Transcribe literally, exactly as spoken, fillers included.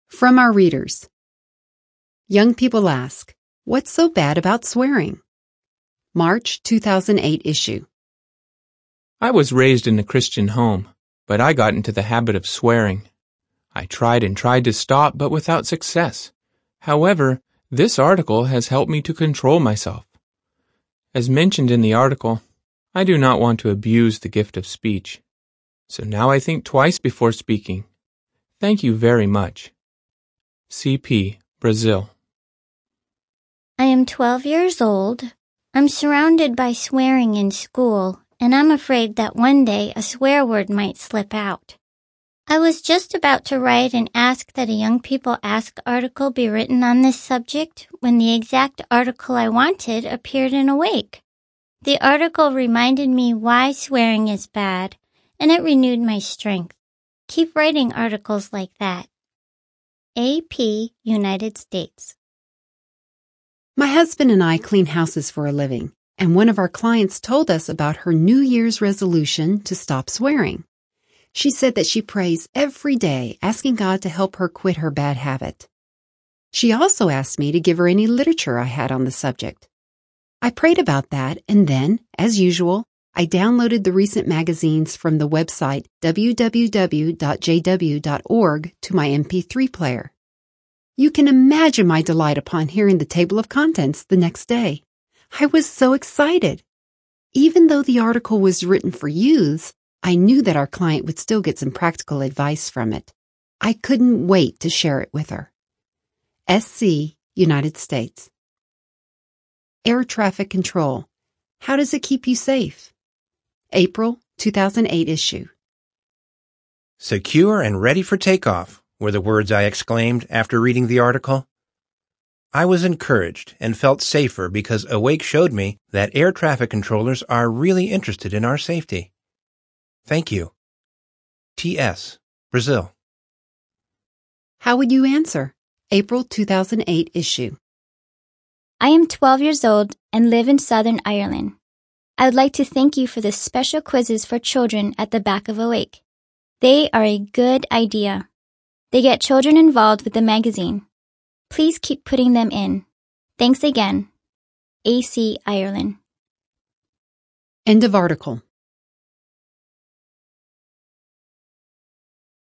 From our readers. Young people ask, what's so bad about swearing? March two thousand eight issue. I was raised in a Christian home, but I got into the habit of swearing. I tried and tried to stop, but without success. However, this article has helped me to control myself. As mentioned in the article, I do not want to abuse the gift of speech. So now I think twice before speaking. Thank you very much. C P, Brazil. I am twelve years old. I'm surrounded by swearing in school, and I'm afraid that one day a swear word might slip out. I was just about to write and ask that a Young People Ask article be written on this subject when the exact article I wanted appeared in Awake. The article reminded me why swearing is bad, and it renewed my strength. Keep writing articles like that. A P, United States. My husband and I clean houses for a living, and one of our clients told us about her New Year's resolution to stop swearing. She said that she prays every day, asking God to help her quit her bad habit. She also asked me to give her any literature I had on the subject. I prayed about that, and then, as usual, I downloaded the recent magazines from the website w w w dot j w dot org to my M P three player. You can imagine my delight upon hearing the table of contents the next day. I was so excited. Even though the article was written for youths, I knew that our client would still get some practical advice from it. I couldn't wait to share it with her. S C, United States. Air traffic control. How does it keep you safe? April two thousand eight issue. Secure and ready for takeoff were the words I exclaimed after reading the article. I was encouraged and felt safer because Awake showed me that air traffic controllers are really interested in our safety. Thank you. T S, Brazil. How would you answer? April two thousand eight issue. I am twelve years old and live in Southern Ireland. I would like to thank you for the special quizzes for children at the back of Awake. They are a good idea. They get children involved with the magazine. Please keep putting them in. Thanks again. A C, Ireland. End of article.